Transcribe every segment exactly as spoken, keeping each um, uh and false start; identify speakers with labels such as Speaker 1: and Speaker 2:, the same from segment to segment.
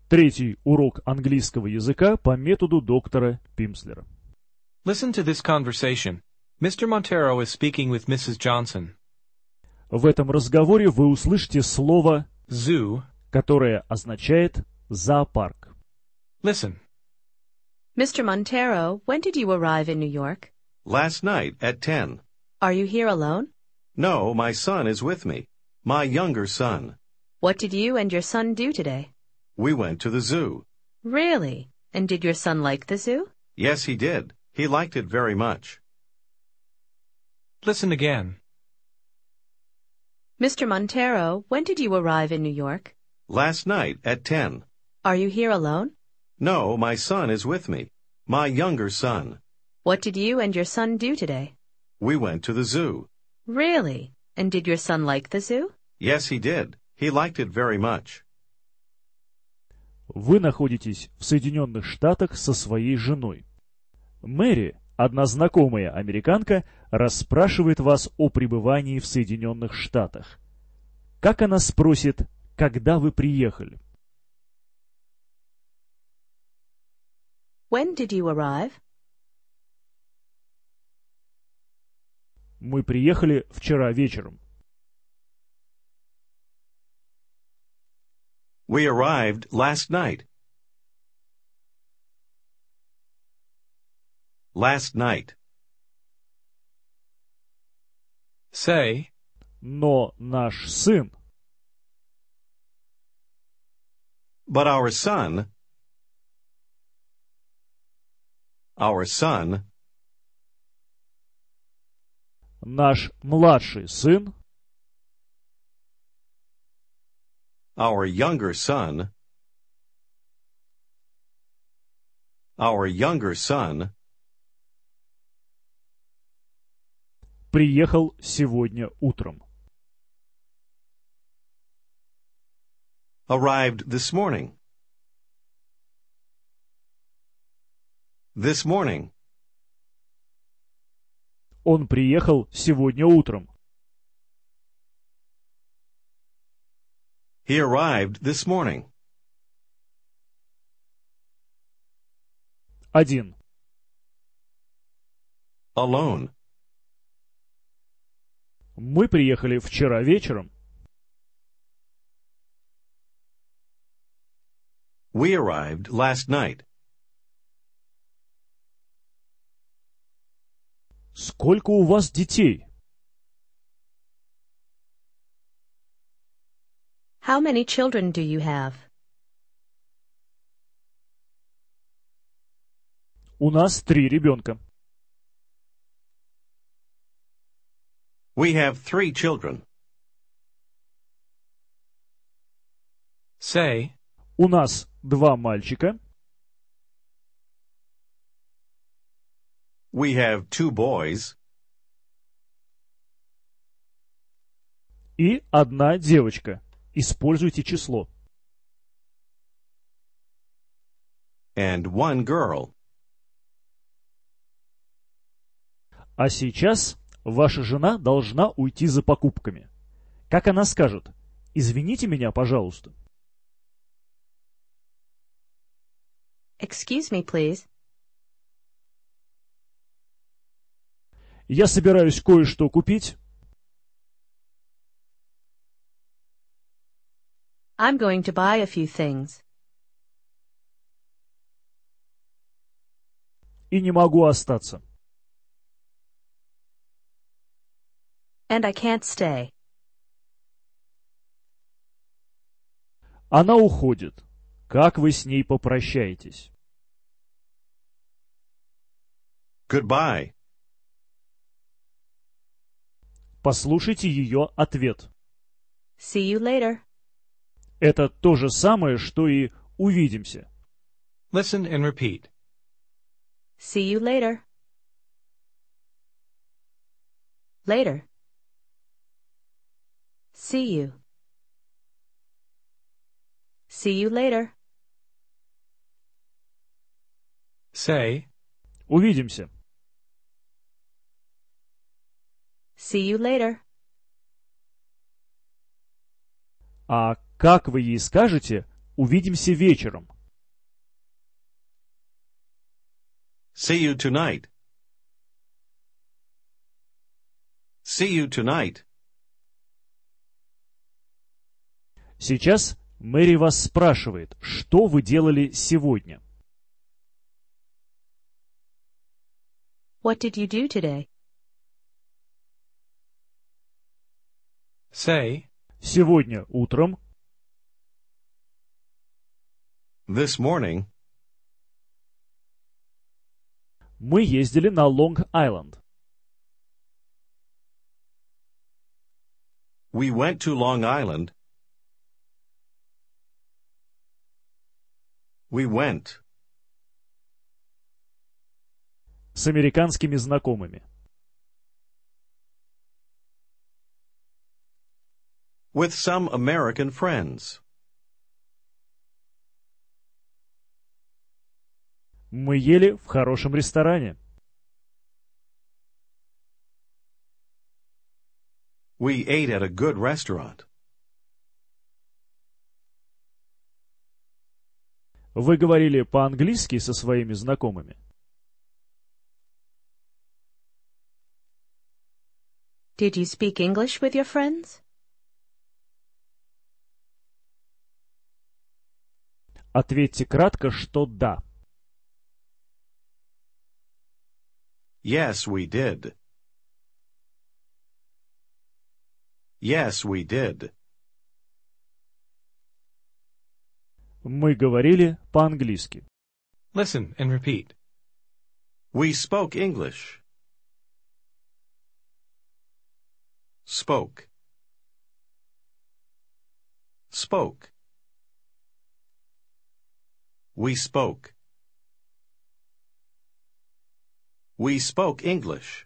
Speaker 1: Третий урок английского языка по методу доктора Пимслера.
Speaker 2: Listen to this conversation. Mister Montero is speaking with Missus Johnson.
Speaker 1: В этом разговоре вы услышите слово
Speaker 2: Zoo.
Speaker 1: которое означает зоопарк.
Speaker 2: Listen.
Speaker 3: Mister Montero, when did you arrive in New York?
Speaker 4: Last night at ten.
Speaker 3: Are you here alone?
Speaker 4: No, my son is with me. My younger son.
Speaker 3: What did you and your son do today?
Speaker 4: We went to the zoo.
Speaker 3: Really? And did your son like the zoo?
Speaker 4: Yes, he did. He liked it very much.
Speaker 2: Listen again.
Speaker 3: Mister Montero, when did you arrive in New York?
Speaker 4: Last night at ten.
Speaker 3: Are you here alone?
Speaker 4: No, my son is with me. My younger son.
Speaker 3: What did you and your son do today?
Speaker 4: We went to the zoo.
Speaker 3: Really? And did your son like the zoo?
Speaker 4: Yes, he did. He liked it very much.
Speaker 1: Вы находитесь в Соединенных Штатах со своей женой. Мэри, одна знакомая американка, расспрашивает вас о пребывании в Соединенных Штатах. Как она спросит, когда вы приехали?
Speaker 3: When did you arrive?
Speaker 1: Мы приехали вчера вечером.
Speaker 4: We arrived last night. Last night.
Speaker 2: Say.
Speaker 1: Но наш сын.
Speaker 4: But our son. Our son.
Speaker 1: Наш младший сын.
Speaker 4: Our younger son. Our younger son.
Speaker 1: Приехал сегодня утром.
Speaker 4: Arrived this morning. This morning.
Speaker 1: Он приехал сегодня утром.
Speaker 4: He arrived this morning.
Speaker 1: Один.
Speaker 4: Alone.
Speaker 1: Мы приехали вчера вечером.
Speaker 4: We arrived last night.
Speaker 1: Сколько у вас детей?
Speaker 3: How many children do you have?
Speaker 1: У нас три ребенка.
Speaker 4: We have three children.
Speaker 2: Say.
Speaker 1: У нас два мальчика.
Speaker 4: We have two boys.
Speaker 1: И одна девочка. Используйте число.
Speaker 4: And one girl.
Speaker 1: А сейчас ваша жена должна уйти за покупками. Как она скажет? Извините меня, пожалуйста.
Speaker 3: Excuse me, please.
Speaker 1: Я собираюсь кое-что купить.
Speaker 3: I'm going to buy a few things.
Speaker 1: И не могу остаться.
Speaker 3: And I can't stay.
Speaker 1: Она уходит. Как вы с ней попрощаетесь?
Speaker 4: Goodbye.
Speaker 1: Послушайте ее ответ.
Speaker 3: See you later.
Speaker 1: Это то же самое, что и увидимся.
Speaker 2: Listen and repeat.
Speaker 3: See you later. Later. See you. See you later.
Speaker 2: Say.
Speaker 1: Увидимся.
Speaker 3: See you later.
Speaker 1: А как вы ей скажете Увидимся вечером.
Speaker 4: See you tonight. See you tonight.
Speaker 1: Сейчас Мэри вас спрашивает, что вы делали сегодня.
Speaker 3: What did you do today?
Speaker 2: Say,
Speaker 1: Сегодня утром
Speaker 4: This morning,
Speaker 1: мы ездили на Лонг-Айленд.
Speaker 4: we went to Long Island. We went.
Speaker 1: С американскими знакомыми.
Speaker 4: With some American friends.
Speaker 1: Мы ели в хорошем ресторане.
Speaker 4: We ate at a good restaurant.
Speaker 1: Вы говорили по-английски со своими знакомыми.
Speaker 3: Did you speak English with your friends?
Speaker 1: Ответьте кратко, что да.
Speaker 4: Yes, we did. Yes, we did.
Speaker 1: Мы говорили по-английски.
Speaker 2: listen and repeat.
Speaker 4: We spoke English. Spoke. Spoke. We spoke. We spoke English.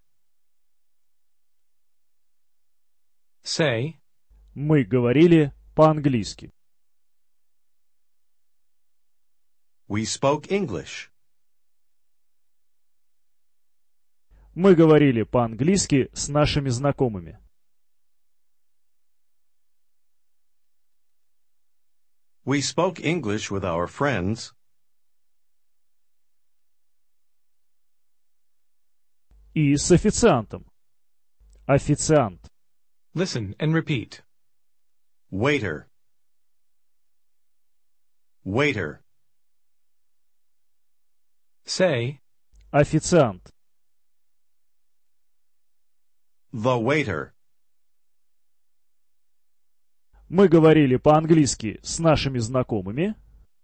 Speaker 2: Say,
Speaker 1: Мы говорили по-английски.
Speaker 4: We spoke English.
Speaker 1: Мы говорили по-английски с нашими знакомыми.
Speaker 4: We spoke English with our friends.
Speaker 1: И с официантом. Официант.
Speaker 2: listen and repeat.
Speaker 4: Waiter. Waiter.
Speaker 2: Say,
Speaker 1: Официант.
Speaker 4: The waiter.
Speaker 1: Мы говорили по-английски с нашими знакомыми.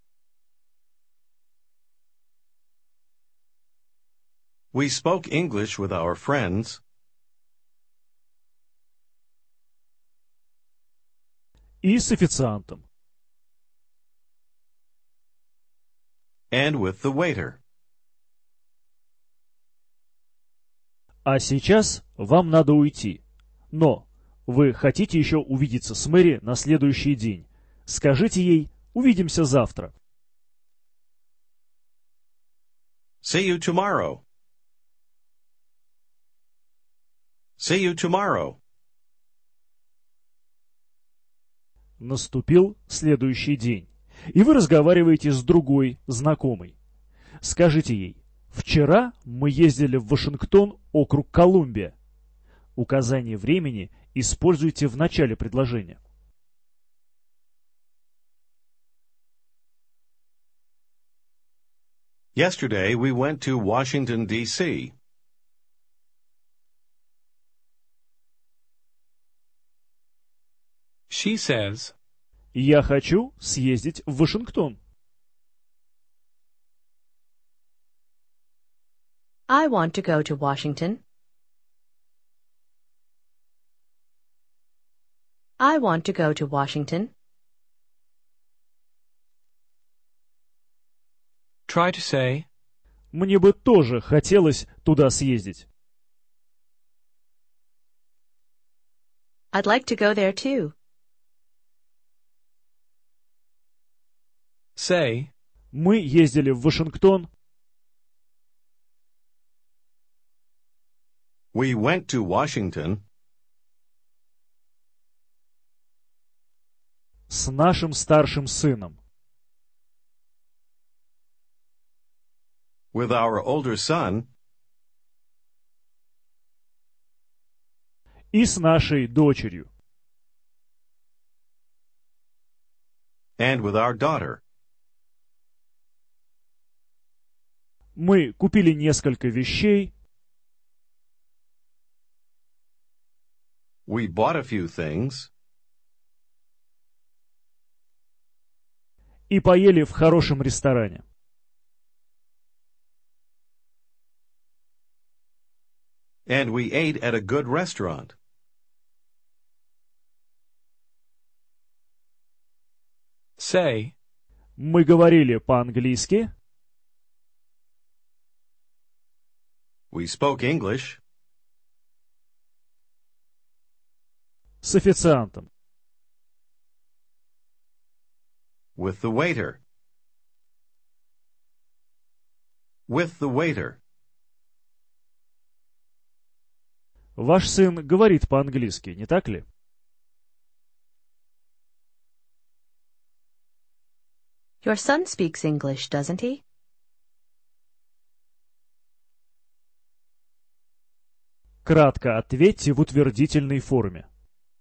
Speaker 4: We spoke English with our friends.
Speaker 1: И с официантом.
Speaker 4: And with the waiter.
Speaker 1: А сейчас вам надо уйти. Но вы хотите еще увидеться с Мэри на следующий день. Скажите ей «Увидимся завтра».
Speaker 4: See you tomorrow. See you tomorrow.
Speaker 1: Наступил следующий день, и вы разговариваете с другой знакомой. Скажите ей «Вчера мы ездили в Вашингтон, округ Колумбия». Указание времени используйте в начале предложения.
Speaker 4: Yesterday we went to Washington, D C
Speaker 2: she says,
Speaker 1: Я хочу съездить в Вашингтон.
Speaker 3: I want to go to Washington. I want to go to Washington.
Speaker 2: try to say,
Speaker 1: Мне бы тоже хотелось туда съездить.
Speaker 3: I'd like to go there too.
Speaker 2: say,
Speaker 1: Мы ездили в Вашингтон.
Speaker 4: We went to Washington
Speaker 1: С нашим старшим сыном.
Speaker 4: with our older son,
Speaker 1: и с нашей дочерью.
Speaker 4: and with our daughter.
Speaker 1: Мы купили несколько вещей,
Speaker 4: We bought a few things
Speaker 1: и поели в хорошем ресторане.
Speaker 4: and we ate at a good restaurant.
Speaker 2: Say,
Speaker 1: Мы говорили по-английски,
Speaker 4: We spoke English
Speaker 1: с официантом.
Speaker 4: with the waiter. With the waiter.
Speaker 1: Ваш сын говорит по-английски, не так ли?
Speaker 3: Your son speaks English, doesn't he?
Speaker 1: Кратко ответьте в утвердительной форме.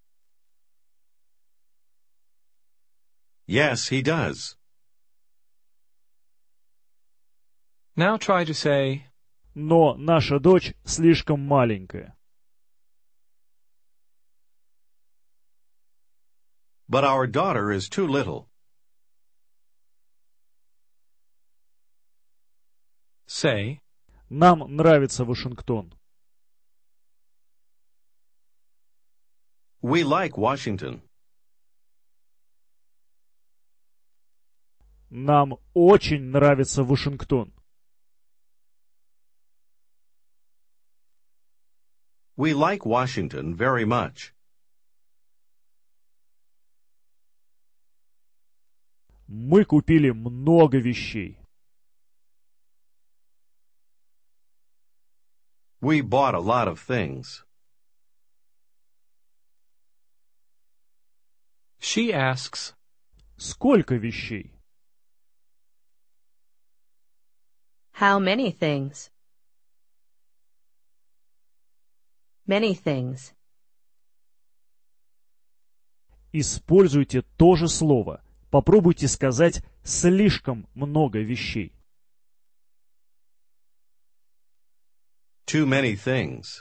Speaker 4: Yes, he does.
Speaker 2: now try to say,
Speaker 1: Но наша дочь слишком маленькая.
Speaker 4: But our daughter is too little.
Speaker 2: say,
Speaker 1: Нам нравится Вашингтон.
Speaker 4: We like Washington.
Speaker 1: Нам очень нравится Вашингтон.
Speaker 4: We like Washington very much.
Speaker 1: Мы купили много вещей.
Speaker 4: We bought a lot of things.
Speaker 2: she asks,
Speaker 1: Сколько вещей?
Speaker 3: How many things? Many things.
Speaker 1: Используйте то же слово. Попробуйте сказать слишком много вещей.
Speaker 4: Too many things.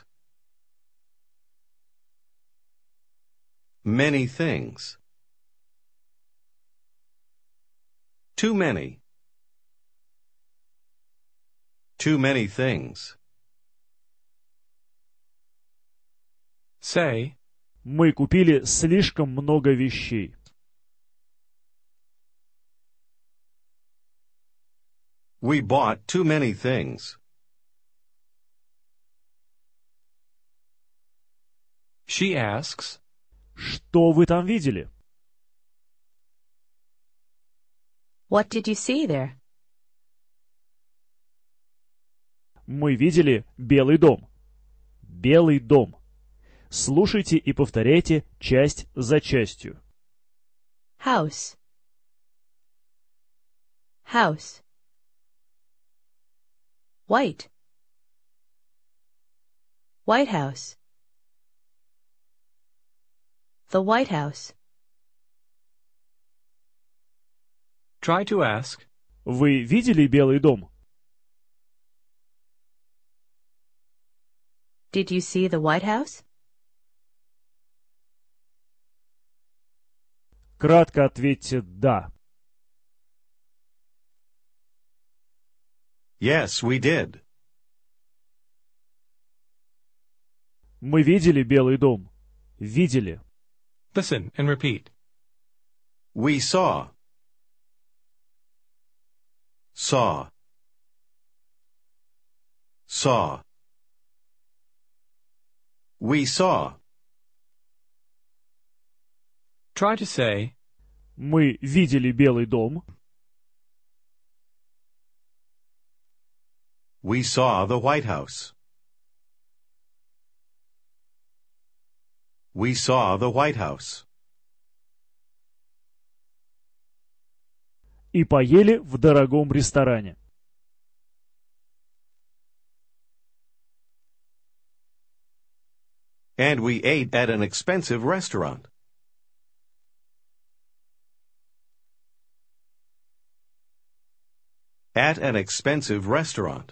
Speaker 4: Many things. Too many. Too many things.
Speaker 2: say,
Speaker 1: Мы купили слишком много вещей.
Speaker 4: We bought too many things.
Speaker 2: she asks,
Speaker 1: Что вы там видели?
Speaker 3: What did you see there?
Speaker 1: Мы видели Белый дом. Белый дом. Слушайте и повторяйте часть за частью.
Speaker 3: House. House. White. White House. The White House.
Speaker 2: try to ask,
Speaker 1: Вы видели Белый дом?
Speaker 3: Did you see the White House?
Speaker 1: Кратко ответьте «да».
Speaker 4: Yes, we did.
Speaker 1: Мы видели Белый дом. Видели.
Speaker 2: listen and repeat.
Speaker 4: We saw. Saw. Saw. We saw.
Speaker 2: Try to say,
Speaker 1: Мы видели Белый дом.
Speaker 4: We saw the White House. We saw the White House.
Speaker 1: И поели в дорогом ресторане.
Speaker 4: And we ate at an expensive restaurant. At an expensive restaurant.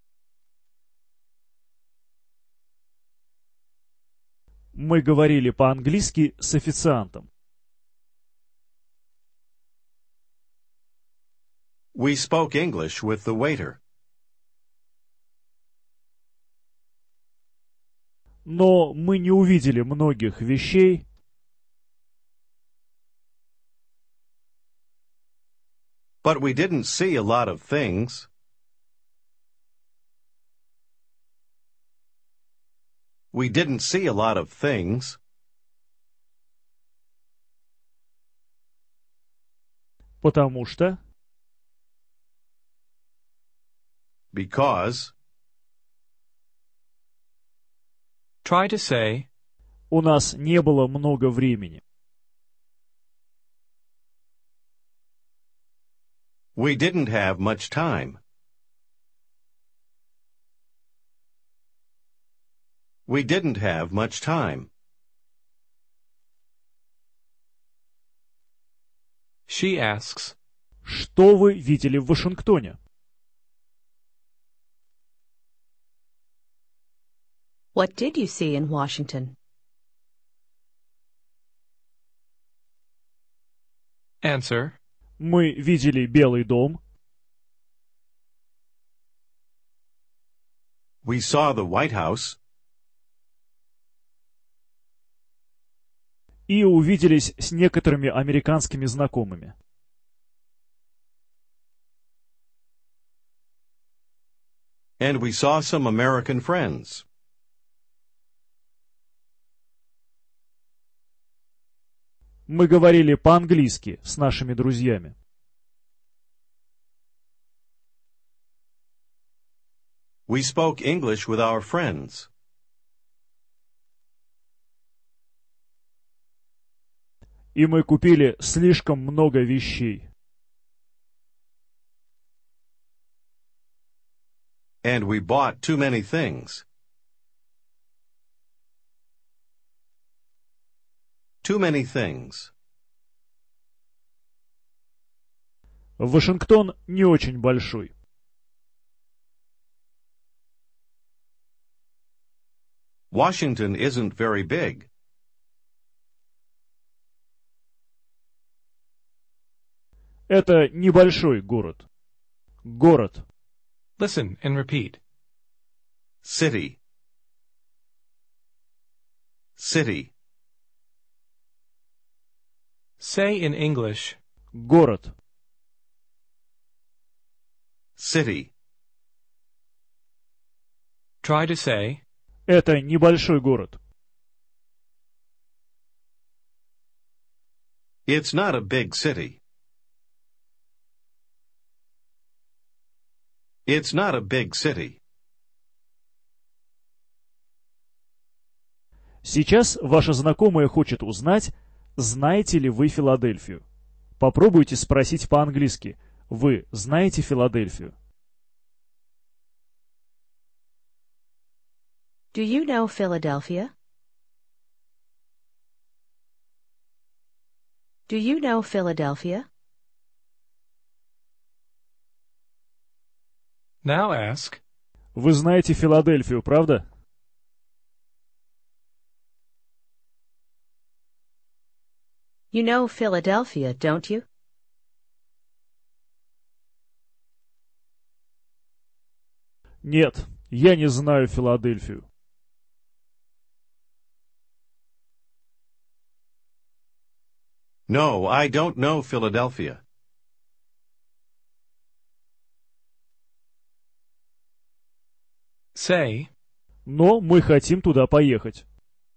Speaker 1: Мы говорили по-английски с официантом.
Speaker 4: We spoke English with the waiter.
Speaker 1: Но мы не увидели многих вещей,
Speaker 4: But we didn't see a lot of things. We didn't see a lot of things.
Speaker 1: потому что
Speaker 4: Because
Speaker 2: Try to say,
Speaker 1: у нас не было много времени.
Speaker 4: we didn't have much time. We didn't have much time.
Speaker 2: she asks,
Speaker 1: Что вы видели в Вашингтоне?
Speaker 3: What did you see in Washington?
Speaker 2: answer,
Speaker 1: Мы видели Белый дом,
Speaker 4: We saw the White House.
Speaker 1: и увиделись с некоторыми американскими знакомыми.
Speaker 4: And we saw some American friends.
Speaker 1: Мы говорили по-английски с нашими друзьями.
Speaker 4: We spoke English with our friends.
Speaker 1: И мы купили слишком много вещей.
Speaker 4: And we bought too many things. Too many things.
Speaker 1: Вашингтон не очень большой.
Speaker 4: Washington isn't very big.
Speaker 1: Это небольшой город. Город.
Speaker 2: listen and repeat.
Speaker 4: City. City.
Speaker 2: Say in English,
Speaker 1: Город.
Speaker 4: City.
Speaker 2: try to say,
Speaker 1: Это небольшой город.
Speaker 4: It's not a big city. It's not a big city.
Speaker 1: Сейчас ваша знакомая хочет узнать, знаете ли вы Филадельфию. Попробуйте спросить по-английски. Вы знаете Филадельфию?
Speaker 3: Do you know Philadelphia? Do you know Philadelphia?
Speaker 2: now ask,
Speaker 1: Вы знаете Филадельфию, правда?
Speaker 3: You know Philadelphia, don't you?
Speaker 1: Нет, я не знаю Филадельфию.
Speaker 4: No, I don't know Philadelphia.
Speaker 2: say,
Speaker 1: Но мы хотим туда поехать.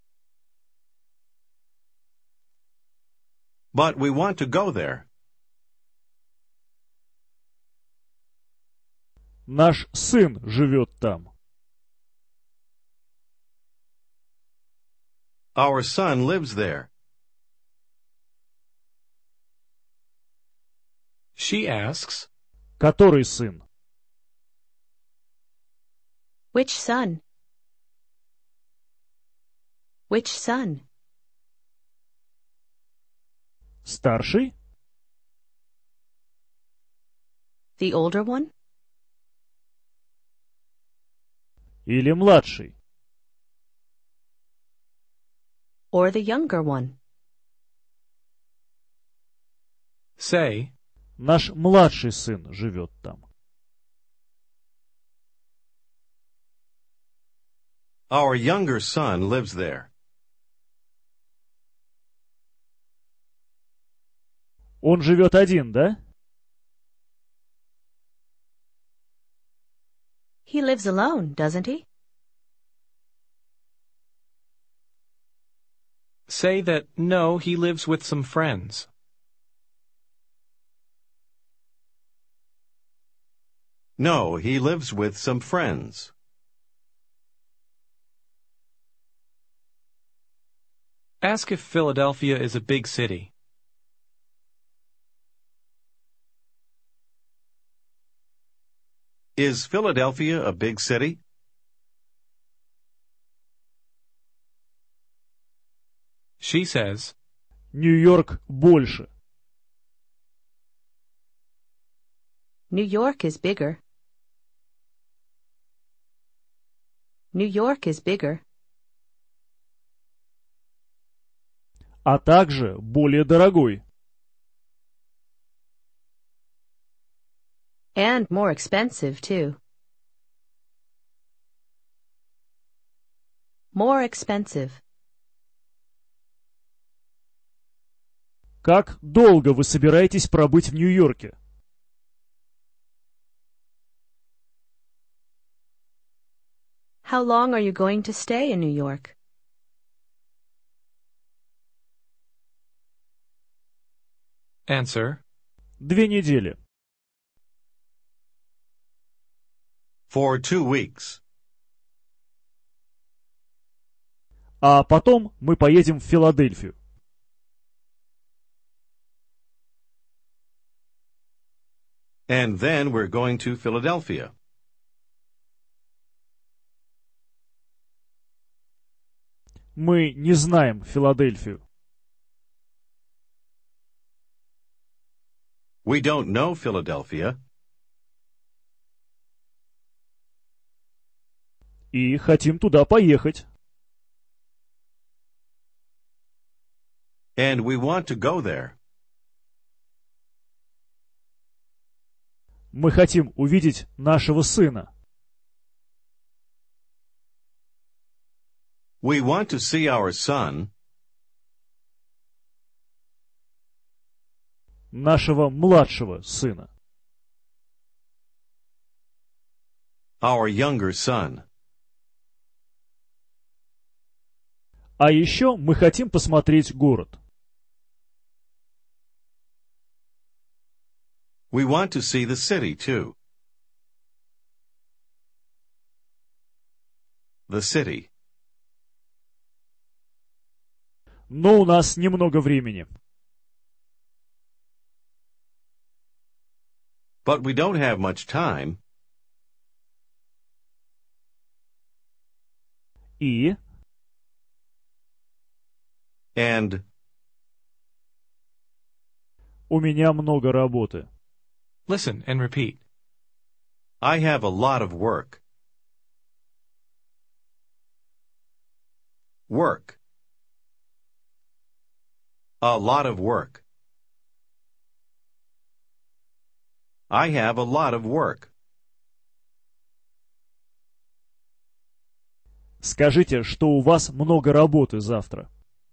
Speaker 4: But we want to go there.
Speaker 1: Наш сын живет там.
Speaker 4: Our son lives there.
Speaker 2: she asks,
Speaker 1: Который сын?
Speaker 3: Which son? Which son?
Speaker 1: Старший?
Speaker 3: The older one?
Speaker 1: Или младший?
Speaker 3: Or the younger one?
Speaker 2: Say,
Speaker 1: Наш младший сын живет там.
Speaker 4: Our younger son lives there.
Speaker 1: Он живет один, да?
Speaker 3: He lives alone, doesn't he?
Speaker 2: say that no, he lives with some friends.
Speaker 4: No, he lives with some friends.
Speaker 2: Ask if Philadelphia is a big city.
Speaker 4: Is Philadelphia a big city?
Speaker 2: She says,
Speaker 1: Нью-Йорк больше.
Speaker 3: New York is bigger. New York is bigger.
Speaker 1: А также более дорогой.
Speaker 3: And more expensive, too. More expensive.
Speaker 1: Как долго вы собираетесь пробыть в Нью-Йорке?
Speaker 3: How long are you going to stay in New York?
Speaker 2: answer,
Speaker 1: Две недели.
Speaker 4: For two weeks.
Speaker 1: А потом мы поедем в Филадельфию.
Speaker 4: And then we're going to Philadelphia.
Speaker 1: Мы не знаем Филадельфию.
Speaker 4: We don't know Philadelphia.
Speaker 1: И хотим туда поехать.
Speaker 4: And we want to go there.
Speaker 1: Мы хотим увидеть нашего сына.
Speaker 4: We want to see our son,
Speaker 1: Нашего младшего сына.
Speaker 4: our younger son.
Speaker 1: А еще мы хотим посмотреть город.
Speaker 4: We want to see the city, too. The city.
Speaker 1: Но у нас немного времени.
Speaker 4: But we don't have much time.
Speaker 1: И
Speaker 4: And
Speaker 1: у меня много работы.
Speaker 2: listen and repeat.
Speaker 4: I have a lot of work. Work. A lot of work. I have a lot of work.
Speaker 1: Скажите, что у вас много работы завтра.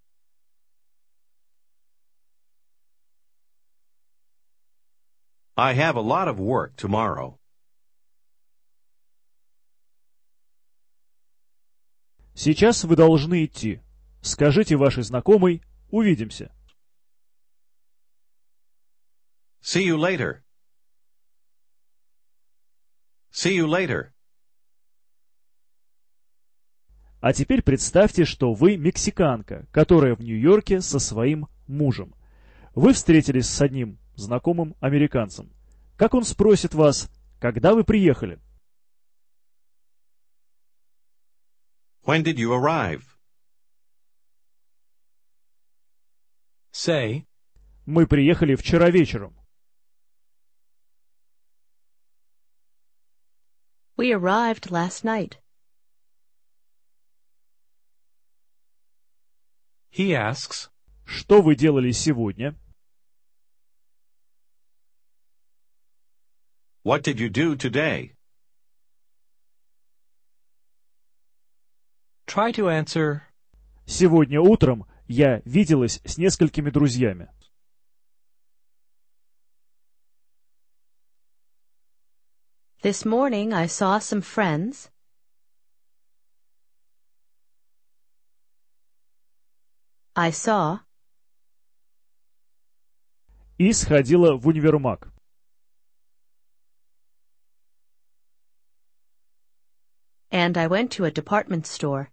Speaker 4: I have a lot of work tomorrow.
Speaker 1: Сейчас вы должны идти. Скажите вашей знакомой «Увидимся».
Speaker 4: See you later. See you later.
Speaker 1: А теперь представьте, что вы мексиканка, которая в Нью-Йорке со своим мужем. Вы встретились с одним знакомым американцем. Как он спросит вас, когда вы приехали?
Speaker 4: When did you arrive?
Speaker 2: Say,
Speaker 1: Мы приехали вчера вечером.
Speaker 3: We arrived last night.
Speaker 2: he asks,
Speaker 1: Что вы делали сегодня?
Speaker 4: What did you do today?
Speaker 2: try to answer,
Speaker 1: Сегодня утром я виделась с несколькими друзьями.
Speaker 3: This morning I saw some friends. I saw.
Speaker 1: И сходила в универмаг.
Speaker 3: And I went to a department store.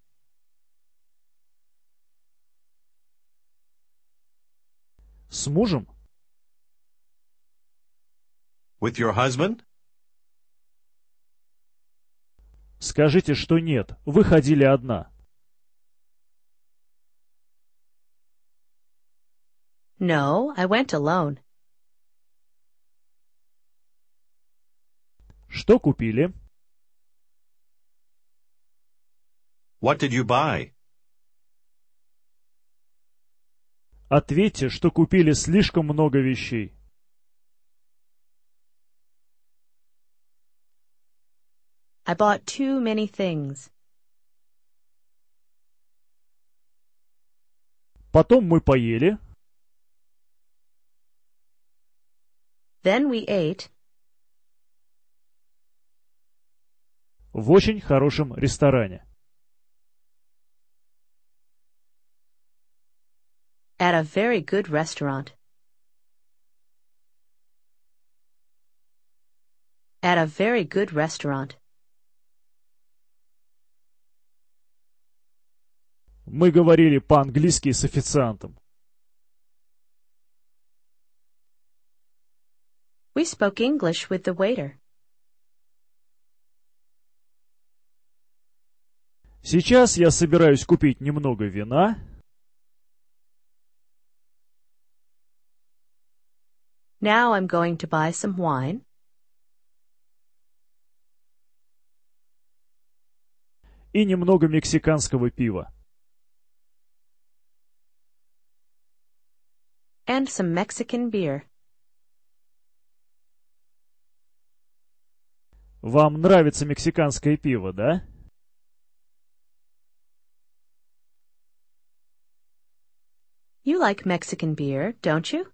Speaker 1: С мужем?
Speaker 4: With your husband?
Speaker 1: Скажите, что нет, вы ходили одна.
Speaker 3: No, I went alone.
Speaker 1: Что купили?
Speaker 4: What did you buy?
Speaker 1: Ответьте, что купили слишком много вещей.
Speaker 3: I bought too many things.
Speaker 1: Потом мы поели.
Speaker 3: Then we ate
Speaker 1: В очень хорошем ресторане.
Speaker 3: at a very good restaurant. At a very good restaurant.
Speaker 1: Мы говорили по-английски с официантом.
Speaker 3: We spoke English with the waiter.
Speaker 1: Сейчас я собираюсь купить немного вина.
Speaker 3: Now I'm going to buy some wine.
Speaker 1: И немного мексиканского пива.
Speaker 3: And some Mexican beer.
Speaker 1: Вам нравится мексиканское пиво, да?
Speaker 3: You like Mexican beer, don't you?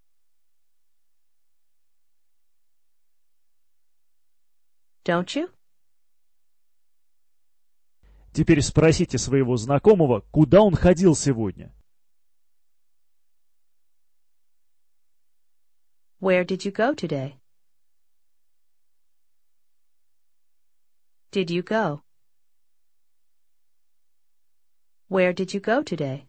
Speaker 3: Don't you?
Speaker 1: Теперь спросите своего знакомого, куда он ходил сегодня.
Speaker 3: Where did you go today? Did you go? Where did you go today?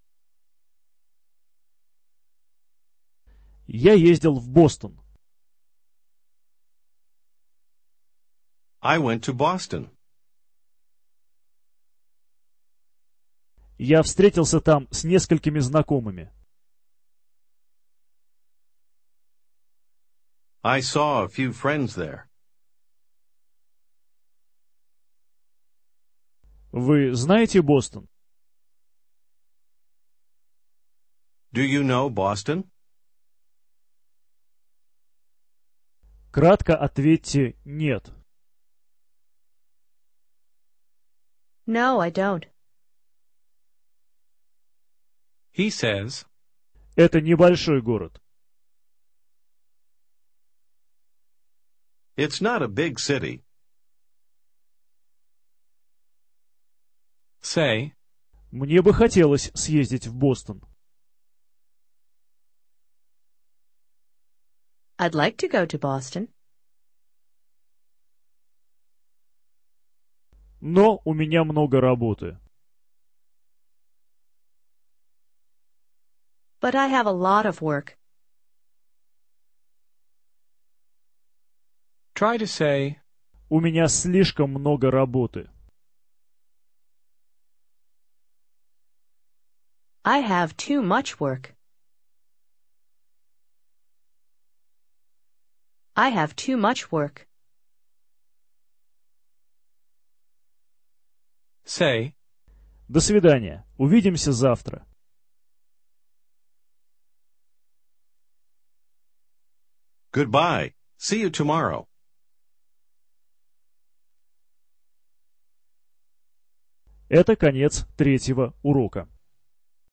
Speaker 1: Я ездил в Бостон.
Speaker 4: I went to Boston.
Speaker 1: Я встретился там с несколькими знакомыми.
Speaker 4: I saw a few friends there.
Speaker 1: Вы знаете Бостон?
Speaker 4: Do you know Boston?
Speaker 1: Кратко ответьте «нет».
Speaker 3: No, I don't.
Speaker 2: he says,
Speaker 1: Это небольшой город.
Speaker 4: It's not a big city.
Speaker 2: say,
Speaker 1: Мне бы хотелось съездить в Бостон.
Speaker 3: I'd like to go to Boston.
Speaker 1: Но у меня много работы.
Speaker 3: But I have a lot of work.
Speaker 2: try to say,
Speaker 1: У меня слишком много работы.
Speaker 3: I have too much work. I have too much work.
Speaker 2: Say,
Speaker 1: До свидания. Увидимся завтра.
Speaker 4: Goodbye. See you tomorrow.
Speaker 1: Это конец третьего урока.